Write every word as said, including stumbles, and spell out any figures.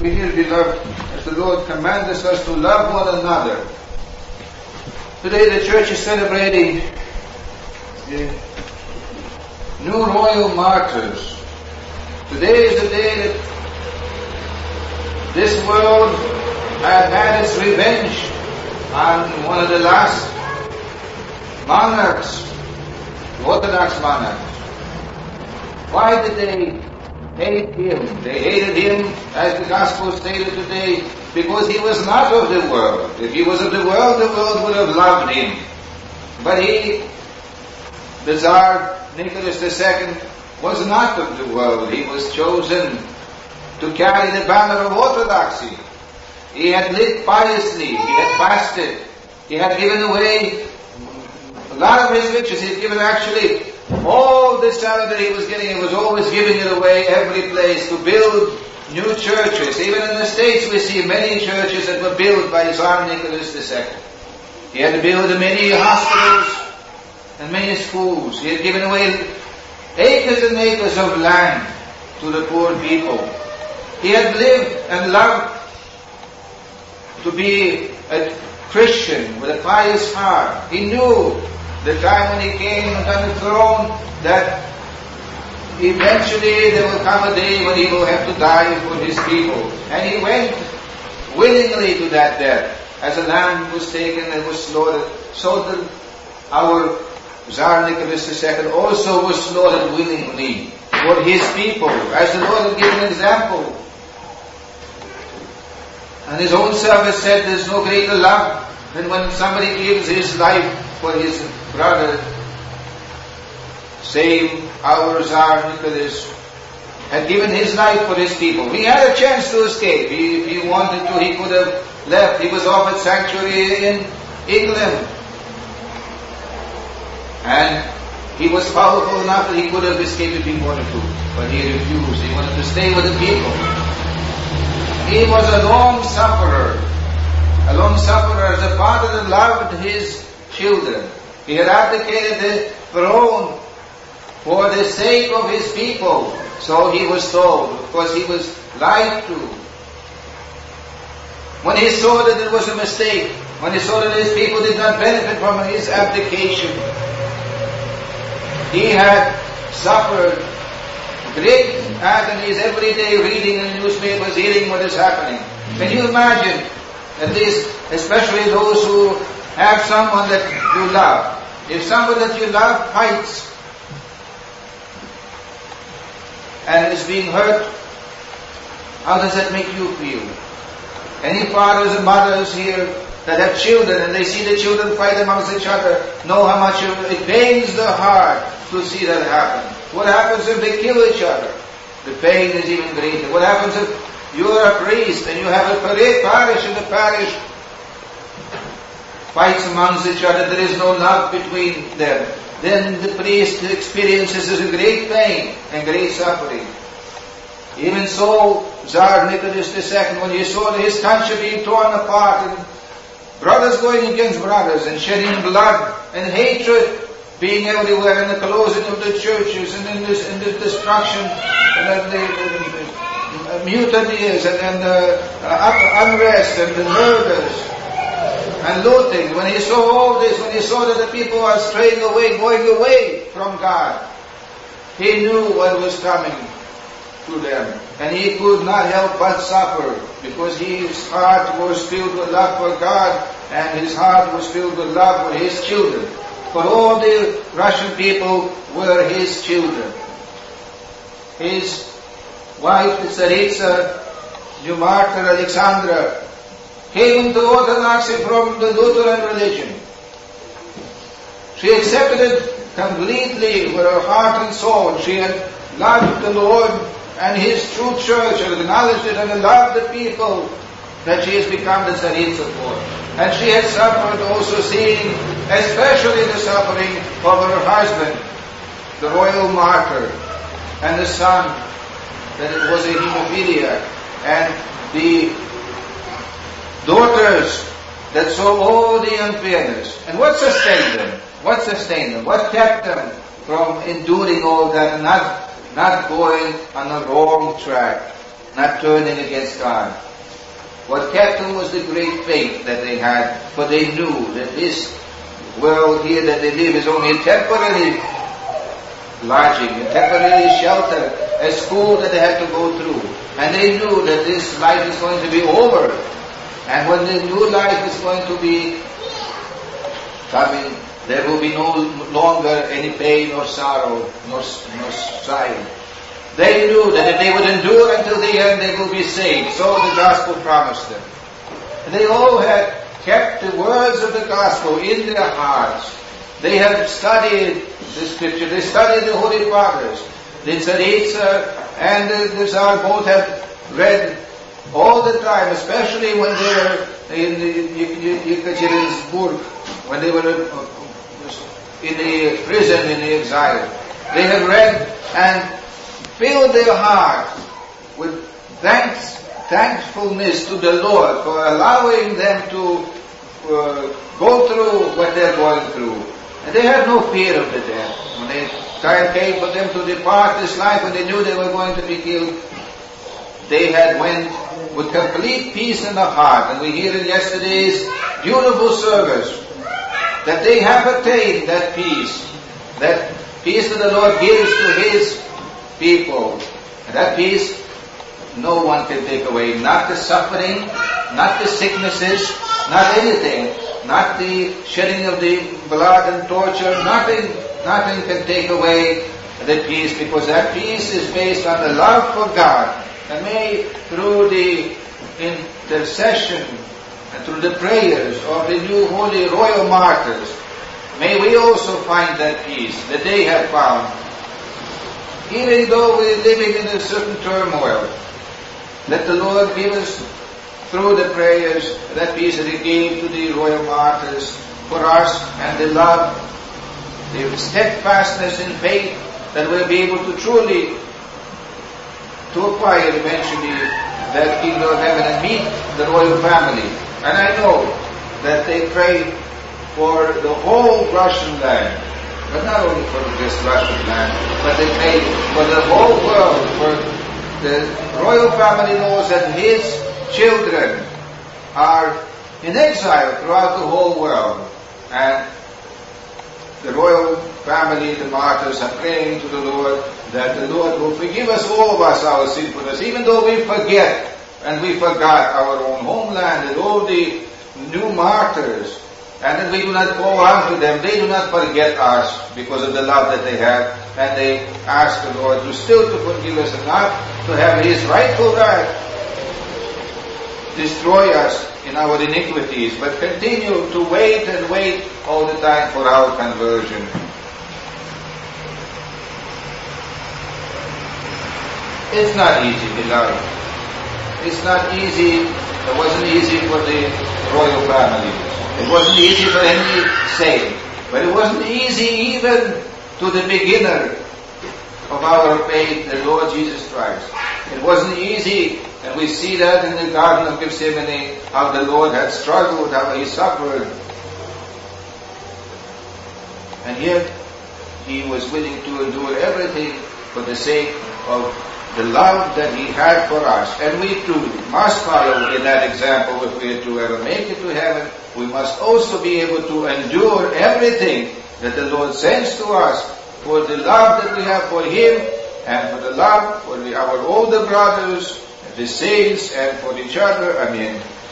we hear, beloved, as the Lord commands us to love one another. Today the church is celebrating the new royal martyrs. Today is the day that this world had had its revenge on one of the last monarchs, the Orthodox monarchs. Why did they hate him? They hated him, as the Gospel stated today, because he was not of the world. If he was of the world, the world would have loved him. But he, the Tsar Nicholas the Second, was not of the world. He was chosen to carry the banner of orthodoxy. He had lived piously. He had fasted. He had given away a lot of his riches. He had given actually all the salary that he was getting. He was always giving it away every place to build new churches. Even in the States we see many churches that were built by Tsar Nicholas the Second. He had built many hospitals and many schools. He had given away acres and acres of land to the poor people. He had lived and loved to be a Christian with a pious heart. He knew the time when he came on the throne that eventually there will come a day when he will have to die for his people. And he went willingly to that death. As a lamb was taken and was slaughtered, so that our Tsar Nicholas the Second also was slaughtered willingly for his people, as the Lord had given an example. And his own servant said, there's no greater love than when somebody gives his life for his brother. Same our Tsar Nicholas had given his life for his people. He had a chance to escape. He, if he wanted to, he could have left. He was offered sanctuary in England. And he was powerful enough that he could have escaped if he wanted to. But he refused. He wanted to stay with the people. He was a long sufferer. A long sufferer as a father that loved his children. He had abdicated the throne for the sake of his people. So he was told, because he was lied to. When he saw that it was a mistake, when he saw that his people did not benefit from his abdication, he had suffered great agonies every day, reading in the newspapers, hearing what is happening. Can you imagine, at least, especially those who have someone that you love. If someone that you love fights and is being hurt, how does that make you feel? Any fathers and mothers here that have children and they see the children fight amongst each other know how much it pains the heart to see that happen. What happens if they kill each other? The pain is even greater. What happens if you are a priest and you have a parish and the parish fights amongst each other, there is no love between them? Then the priest experiences a great pain and great suffering. Even so, Tsar Nicholas the Second, when he saw his country being torn apart and brothers going against brothers and shedding blood and hatred being everywhere, and the closing of the churches and in this in the destruction and the, the, the, the mutinies and, and the uh, unrest and the murders and looting. When he saw all this, when he saw that the people are straying away, going away from God, he knew what was coming to them. And he could not help but suffer, because his heart was filled with love for God, and his heart was filled with love for his children. For all the Russian people were his children. His wife, the Tsaritsa, the martyr Alexandra, came into Orthodoxy from the Lutheran religion. She accepted it completely with her heart and soul. She had loved the Lord and His true church, and acknowledged it, and loved the people that she has become the Tsaritsa for. And she had suffered also, seeing especially the suffering of her husband, the royal martyr, and the son, that it was a hemophiliac, and the daughters that saw all the unfairness. And what sustained them? What sustained them? What kept them from enduring all that and not, not going on a wrong track? not turning against God. What kept them was the great faith that they had, for they knew that this world here that they live is only a temporary lodging, a temporary shelter, a school that they had to go through. And they knew that this life is going to be over. And when the new life is going to be coming, there will be no longer any pain or sorrow, nor, nor sighing. They knew that if they would endure until the end, they will be saved. So the gospel promised them. And they all had kept the words of the gospel in their hearts. They had studied the scripture. They studied the Holy Fathers. The Tsaritsa and the Tsar both had read all the time, especially when they were in the Yekaterinburg, when they were in the prison, in the exile. They had read and filled their heart with thanks, thankfulness to the Lord for allowing them to uh, go through what they're going through. And they had no fear of the death. When the time came for them to depart this life, when they knew they were going to be killed, they had went with complete peace in the heart. And we hear in yesterday's beautiful service that they have attained that peace, that peace that the Lord gives to His people. And that peace no one can take away. Not the suffering, not the sicknesses, not anything, not the shedding of the blood and torture, nothing, nothing can take away the peace, because that peace is based on the love for God. And may through the intercession and through the prayers of the new holy royal martyrs, may we also find that peace that they have found. Even though we're living in a certain turmoil, let the Lord give us, through the prayers, that peace that He gave to the royal martyrs for us, and the love, the steadfastness in faith, that we'll be able to truly to acquire eventually that kingdom of heaven and meet the royal family. And I know that they pray for the whole Russian land, but not only for this Russian land, but they pray for the whole world, for the royal family knows that his children are in exile throughout the whole world. And the royal family, the martyrs, are praying to the Lord that the Lord will forgive us, all of us, our sinfulness, even though we forget and we forgot our own homeland and all the new martyrs, and that we do not go on to them. They do not forget us because of the love that they have, and they ask the Lord to still to forgive us and not to have His rightful right destroy us in our iniquities, but continue to wait and wait all the time for our conversion. It's not easy, beloved. It's not easy. It wasn't easy for the royal family. It wasn't easy for any saint. But it wasn't easy even to the beginner of our faith, the Lord Jesus Christ. It wasn't easy, and we see that in the Garden of Gethsemane, how the Lord had struggled, how He suffered. And yet, He was willing to endure everything for the sake of the love that He had for us. And we too must follow in that example if we are to ever make it to heaven. We must also be able to endure everything that the Lord sends to us for the love that we have for Him, and for the love for the, our older brothers, the saints, and for each other. Amen.